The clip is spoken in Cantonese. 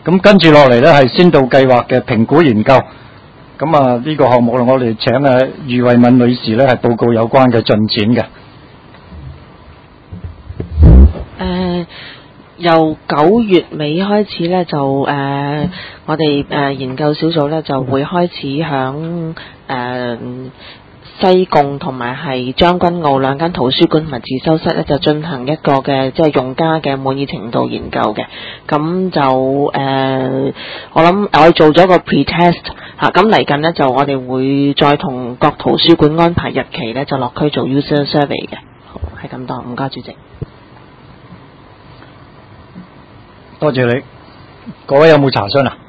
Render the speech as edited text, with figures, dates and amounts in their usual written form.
咁跟住落嚟咧係先導計劃嘅評估研究。咁啊呢個項目我哋請余慧敏女士咧係報告有關嘅進展嘅。 由9月尾開始咧，就我哋研究小組咧就會開始響西貢同埋係將軍澳兩間圖書館同埋自修室咧，就進行一個嘅即係用家嘅滿意程度研究嘅。咁就我諗我哋做咗個 pre-test 嚇，咁嚟緊呢，就我哋會再同各圖書館安排日期咧，就落區做 user survey 嘅。好，係咁多，唔該主席。 多謝你，各位有冇查詢啊？